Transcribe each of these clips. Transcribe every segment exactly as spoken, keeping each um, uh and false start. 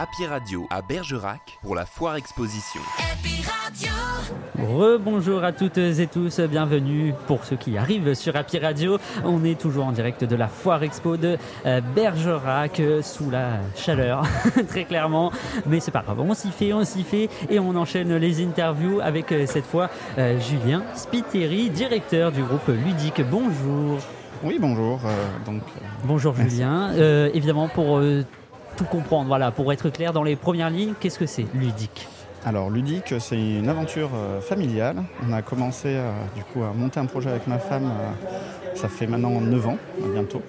Happy Radio à Bergerac pour la Foire Exposition. Happy Radio. Rebonjour à toutes et tous, bienvenue pour ceux qui arrivent sur Happy Radio. On est toujours en direct de la Foire Expo de Bergerac, sous la chaleur, très clairement. Mais c'est pas grave, on s'y fait, on s'y fait et on enchaîne les interviews avec cette fois euh, Julien Spiteri, directeur du groupe Ludique. Bonjour. Oui, bonjour. Euh, donc, euh, bonjour merci. Julien. Euh, évidemment, pour euh, tout comprendre, voilà, pour être clair dans les premières lignes, qu'est-ce que c'est Ludique ? Alors, Ludique, c'est une aventure euh, familiale. On a commencé euh, du coup à monter un projet avec ma femme, euh, ça fait maintenant neuf ans, bientôt,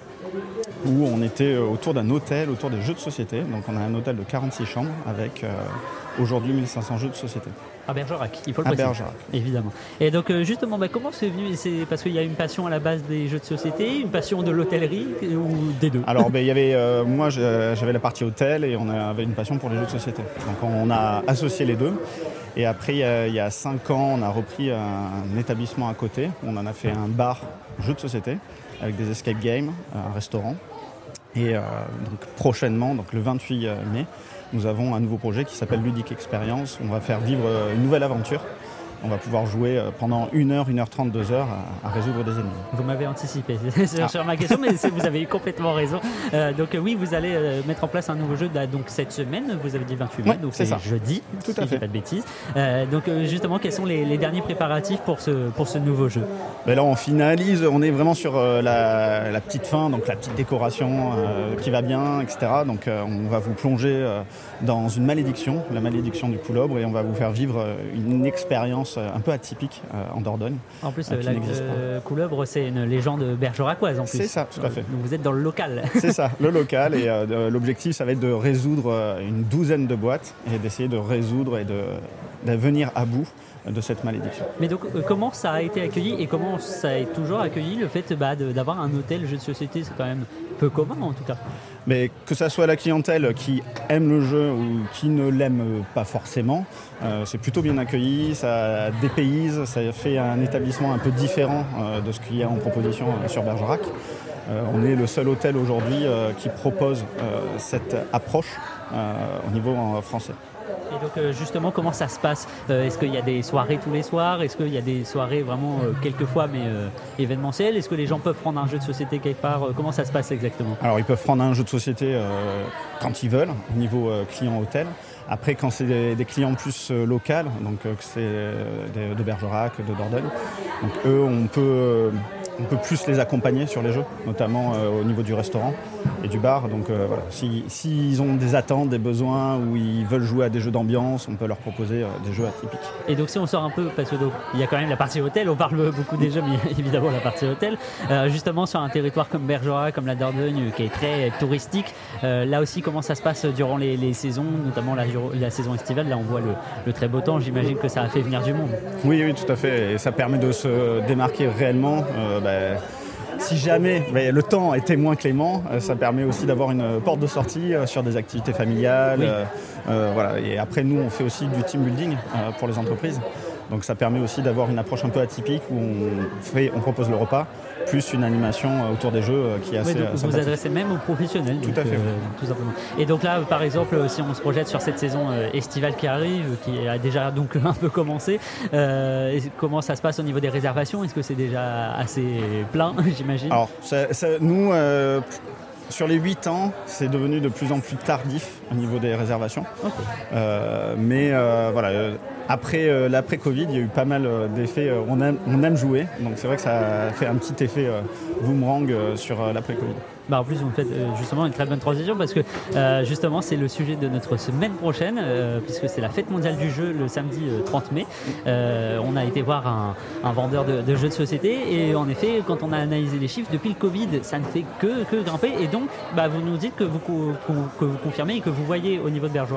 où on était autour d'un hôtel, autour des jeux de société. Donc, on a un hôtel de quarante-six chambres avec euh, aujourd'hui mille cinq cents jeux de société. À Bergerac, il faut le à préciser. Bergerac. Évidemment. Et donc euh, justement, bah, comment c'est venu ? C'est parce qu'il y a une passion à la base des jeux de société, une passion de l'hôtellerie ou des deux ? Alors, ben, il y avait, euh, moi, j'avais la partie hôtel et on avait une passion pour les jeux de société. Donc, on a associé les deux. Et après, il y a, il y a cinq ans, on a repris un, un établissement à côté. On en a fait un bar jeux de société avec des escape games, un restaurant. Et euh, donc prochainement, donc le vingt-huit mai, nous avons un nouveau projet qui s'appelle Ludique Experience. On va faire vivre une nouvelle aventure. On va pouvoir jouer pendant une heure, une heure trente, deux heures à, à résoudre des énigmes. Vous m'avez anticipé sur, Ah. sur ma question, mais vous avez eu complètement raison. Euh, donc oui, vous allez euh, mettre en place un nouveau jeu là, donc cette semaine, vous avez dit vingt-huit mai, Ouais, donc c'est c'est ça. jeudi, Tout si à je dis fait. pas de bêtises. Euh, donc euh, justement, quels sont les, les derniers préparatifs pour ce, pour ce nouveau jeu ? Ben là, on finalise, on est vraiment sur euh, la, la petite fin, donc la petite décoration euh, qui va bien, et cetera. Donc euh, on va vous plonger euh, dans une malédiction, la malédiction du coulobre, et on va vous faire vivre euh, une expérience euh, un peu atypique euh, en Dordogne. En plus, euh, euh, qui la n'existe pas. euh, Couleuvre, c'est une légende bergeracoise en plus. C'est ça, tout à fait. Donc vous êtes dans le local. C'est ça, le local. Et euh, l'objectif, ça va être de résoudre euh, une douzaine de boîtes et d'essayer de résoudre et de, de venir à bout de cette malédiction. Mais donc, euh, comment ça a été accueilli et comment ça est toujours accueilli le fait bah, de- d'avoir un hôtel jeu de société ? C'est quand même peu commun en tout cas. Mais que ça soit la clientèle qui aime le jeu ou qui ne l'aime pas forcément, euh, c'est plutôt bien accueilli, ça dépayse, ça fait un établissement un peu différent euh, de ce qu'il y a en proposition euh, sur Bergerac. Euh, on est le seul hôtel aujourd'hui euh, qui propose euh, cette approche euh, au niveau euh, français. Et donc, euh, justement, comment ça se passe ? Euh, Est-ce qu'il y a des soirées tous les soirs ? Est-ce qu'il y a des soirées vraiment euh, quelques fois mais euh, événementielles ? Est-ce que les gens peuvent prendre un jeu de société quelque part ? Euh, Comment ça se passe exactement ? Alors ils peuvent prendre un jeu de société euh, quand ils veulent, au niveau euh, client hôtel. Après, quand c'est des, des clients plus euh, locaux, donc euh, que c'est euh, des- de Bergerac, de Dordogne, donc eux, on peut, euh, on peut plus les accompagner sur les jeux, notamment euh, au niveau du restaurant et du bar. Donc euh, voilà, si, s'ils ont des attentes, des besoins, ou ils veulent jouer à des jeux d'ambiance, on peut leur proposer euh, des jeux atypiques. Et donc, si on sort un peu, parce que donc, il y a quand même la partie hôtel, on parle beaucoup des jeux, mais il y a évidemment la partie hôtel. Euh, justement, sur un territoire comme Bergerac, comme la Dordogne, qui est très touristique, euh, là aussi, comment ça se passe durant les, les saisons, notamment la, la saison estivale ? Là, on voit le, le très beau temps, j'imagine que ça a fait venir du monde. Oui, oui, tout à fait. Et ça permet de se démarquer réellement. Euh, ben, si jamais ben, le temps était moins clément, euh, ça permet aussi d'avoir une porte de sortie euh, sur des activités familiales. Oui. euh, euh, voilà. Et après, nous, on fait aussi du team building euh, pour les entreprises. Donc ça permet aussi d'avoir une approche un peu atypique où on, fait, on propose le repas, plus une animation euh, autour des jeux euh, qui est assez Oui, donc euh, vous vous sympathique. adressez même aux professionnels. Tout donc, à fait, euh, tout simplement. Et donc là, par exemple, si on se projette sur cette saison euh, estivale qui arrive, qui a déjà donc un peu commencé, euh, et comment ça se passe au niveau des réservations ? Est-ce que c'est déjà assez plein, j'imagine ? Alors, ça- ça- nous, euh, sur les huit ans, c'est devenu de plus en plus tardif au niveau des réservations. Ok. Euh, mais euh, voilà, euh, après euh, l'après-Covid, il y a eu pas mal euh, d'effets. euh, on, aime, on aime jouer, donc c'est vrai que ça a fait un petit effet euh, boomerang euh, sur euh, l'après-Covid. Bah en plus, vous me faites euh, justement une très bonne transition parce que euh, justement, c'est le sujet de notre semaine prochaine, euh, puisque c'est la fête mondiale du jeu le samedi euh, trente mai. Euh, on a été voir un, un vendeur de, de jeux de société et en effet, quand on a analysé les chiffres, depuis le Covid, ça ne fait que, que grimper. Et donc, bah, vous nous dites que vous, co- que vous confirmez et que vous voyez au niveau de Bergerac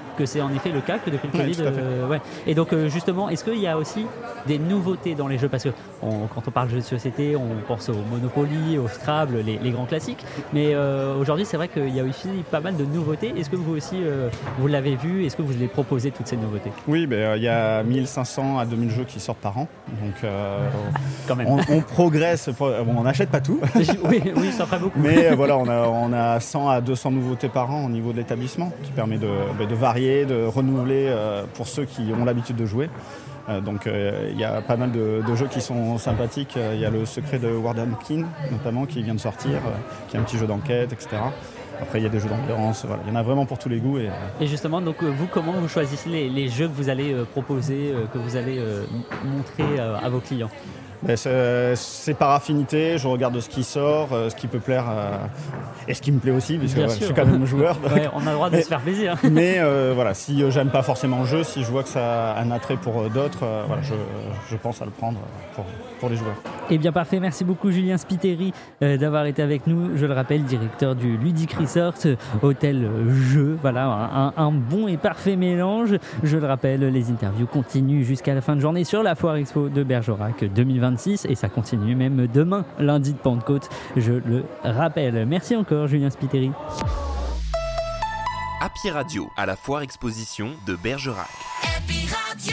que c'est en effet le cas, que depuis le Ouais, Covid. tout à fait. euh, ouais. Et donc euh, justement, est-ce qu'il y a aussi des nouveautés dans les jeux? Parce que on- quand on parle de jeux de société, on pense au Monopoly, au Scrabble, les, les grands classiques. Mais euh, aujourd'hui, c'est vrai qu'il y a aussi pas mal de nouveautés. Est-ce que vous aussi, euh, vous l'avez vu? Est-ce que vous les proposez toutes ces nouveautés? Oui, ben, euh, il y a mille cinq cents à deux mille jeux qui sortent par an. Donc euh, Quand même. on, on progresse. Bon, on n'achète pas tout. oui, oui, ça ferait beaucoup. Mais euh, voilà, on a, on a cent à deux cents nouveautés par an au niveau de l'établissement, qui permet de, ben, de varier, de renouveler euh, pour ceux qui ont l'habitude de jouer. Euh, donc euh, il y a pas mal de, de jeux qui sont sympathiques. Euh, Il y a le secret de Wardenkin notamment qui vient de sortir, euh, qui est un petit jeu d'enquête, et cetera. Après il y a des jeux d'ambiance, voilà. Il y en a vraiment pour tous les goûts. Et, euh, Et justement, donc euh, vous, comment vous choisissez les, les jeux que vous allez euh, proposer, euh, que vous allez euh, m- montrer euh, à vos clients? ben, c'est, c'est par affinité, je regarde ce qui sort, euh, ce qui peut plaire euh, et ce qui me plaît aussi, puisque Bien ouais, je sûr. suis quand même joueur. donc. Ouais, on a le droit de Mais- se faire plaisir. Mais euh, voilà, si euh, j'aime pas forcément le jeu, si je vois que ça a un attrait pour euh, d'autres, euh, voilà, je, je pense à le prendre euh, pour, pour les joueurs. Eh bien parfait, merci beaucoup Julien Spiteri euh, d'avoir été avec nous. Je le rappelle, directeur du Ludic Resort, euh, hôtel euh, jeu, voilà, un, un bon et parfait mélange. Je le rappelle, les interviews continuent jusqu'à la fin de journée sur la Foire Expo de Bergerac deux mille vingt-six et ça continue même demain, lundi de Pentecôte, je le rappelle. Merci encore Julien Spiteri. Happy Radio à la foire exposition de Bergerac. Happy Radio.